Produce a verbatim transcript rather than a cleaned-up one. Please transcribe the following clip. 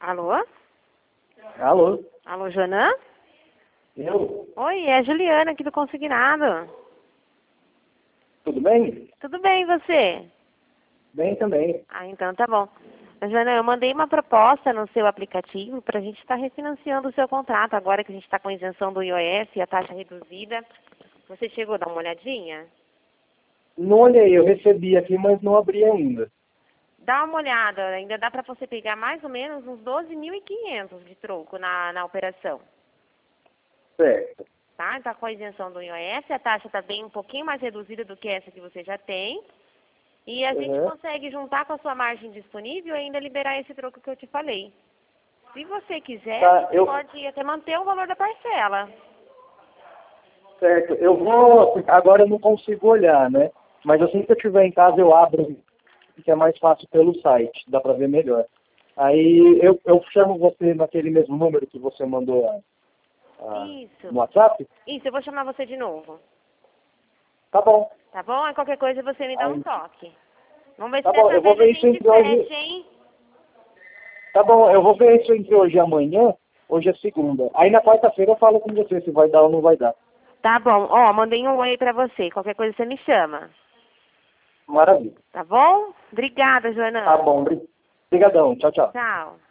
Alô? Alô? Alô, Joanã? Eu? Oi, é a Juliana aqui do Consignado. Tudo bem? Tudo bem, e você? Bem também. Ah, então tá bom. Joana, eu mandei uma proposta no seu aplicativo para a gente estar refinanciando o seu contrato, agora que a gente está com isenção do I O S e a taxa reduzida. Você chegou a dar uma olhadinha? Não olhei, eu recebi aqui, mas não abri ainda. Dá uma olhada, ainda dá para você pegar mais ou menos uns doze mil e quinhentos de troco na, na operação. Certo. Tá? Está com a isenção do I O S, a taxa está bem um pouquinho mais reduzida do que essa que você já tem. E a gente Uhum. consegue juntar com a sua margem disponível e ainda liberar esse troco que eu te falei. Se você quiser, Tá, a gente eu... pode até manter o valor da parcela. Certo. Eu vou... Agora eu não consigo olhar, né? Mas assim que eu estiver em casa, eu abro, que é mais fácil pelo site. Dá pra ver melhor. Aí eu, eu chamo você naquele mesmo número que você mandou a- a- Isso. no WhatsApp? Isso, eu vou chamar você de novo. Tá bom. Tá bom? Aí qualquer coisa você me dá um Aí, toque. Vamos ver tá se bom, dessa eu vou vez a ver isso gente entre hoje... fecha, hein? Tá bom, eu vou ver isso entre hoje e amanhã. Hoje é segunda. Aí na quarta-feira eu falo com você se vai dar ou não vai dar. Tá bom. Ó, mandei um oi pra você. Qualquer coisa você me chama. Maravilha. Tá bom? Obrigada, Joana. Tá bom. Obrigadão. Tchau, tchau. Tchau.